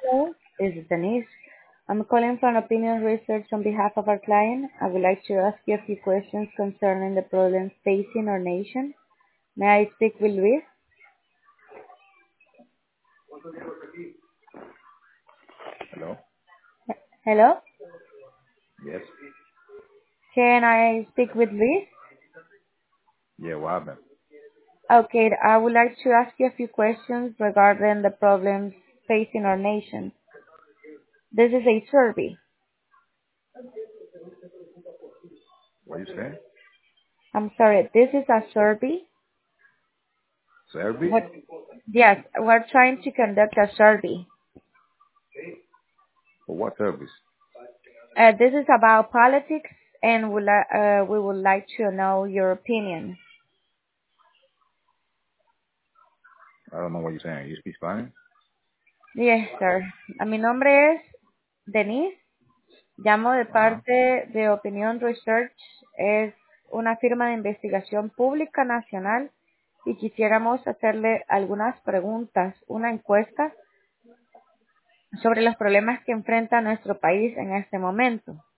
Hello, this is Denise. I'm calling from Opinion Research on behalf of our client. I would like to ask you a few questions concerning the problems facing our nation. May I speak with Luis? Hello? Hello? Yes. Can I speak with Luis? Yeah, what happened? Okay, I would like to ask you a few questions regarding the problems facing our nation. This is a survey. What you saying? I'm sorry, this is a survey. Serbi? What? Yes, we're trying to conduct a survey. For what service? This is about politics, and we would like to know your opinion. I don't know what you're saying. You speak Spanish? Yes, sir. Mi nombre es Denise. Llamo de Uh-huh. parte de Opinion Research. Es una firma de investigación pública nacional y quisiéramos hacerle algunas preguntas, una encuesta sobre los problemas que enfrenta nuestro país en este momento.